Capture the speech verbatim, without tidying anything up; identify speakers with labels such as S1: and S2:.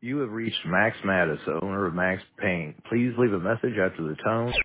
S1: You have reached Max Mattis, owner of Max Paint. Please leave a message after the tone.